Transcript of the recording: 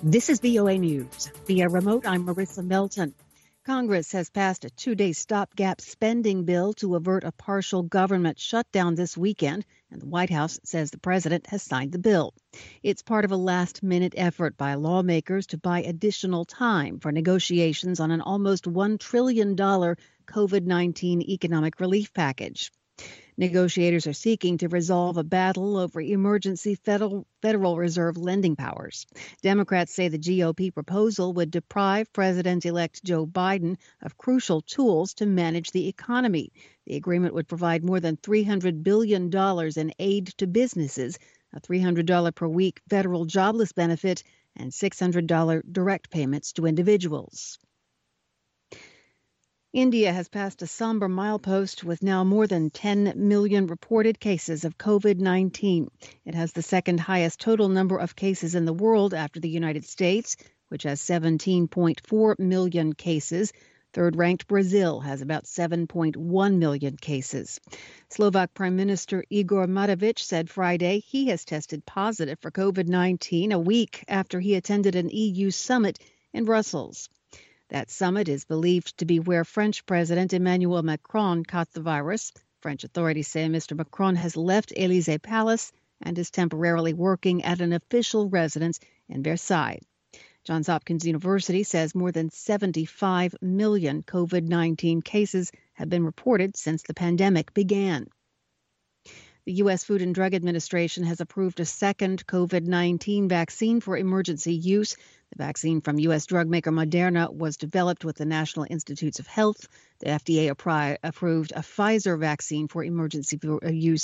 This is VOA News. Via remote, I'm Marissa Melton. Congress has passed a 2-day stopgap spending bill to avert a partial government shutdown this weekend, and the White House says the president has signed the bill. It's part of a last-minute effort by lawmakers to buy additional time for negotiations on an almost $1 trillion COVID-19 economic relief package. Negotiators are seeking to resolve a battle over emergency Federal Reserve lending powers. Democrats say the GOP proposal would deprive President-elect Joe Biden of crucial tools to manage the economy. The agreement would provide more than $300 billion in aid to businesses, a $300 per week federal jobless benefit, and $600 direct payments to individuals. India has passed a somber milepost with now more than 10 million reported cases of COVID-19. It has the second highest total number of cases in the world after the United States, which has 17.4 million cases. Third-ranked Brazil has about 7.1 million cases. Slovak Prime Minister Igor Matovic said Friday he has tested positive for COVID-19 a week after he attended an EU summit in Brussels. That summit is believed to be where French President Emmanuel Macron caught the virus. French authorities say Mr. Macron has left Élysée Palace and is temporarily working at an official residence in Versailles. Johns Hopkins University says more than 75 million COVID-19 cases have been reported since the pandemic began. The U.S. Food and Drug Administration has approved a second COVID-19 vaccine for emergency use. The vaccine from U.S. drug maker Moderna was developed with the National Institutes of Health. The FDA approved a Pfizer vaccine for emergency use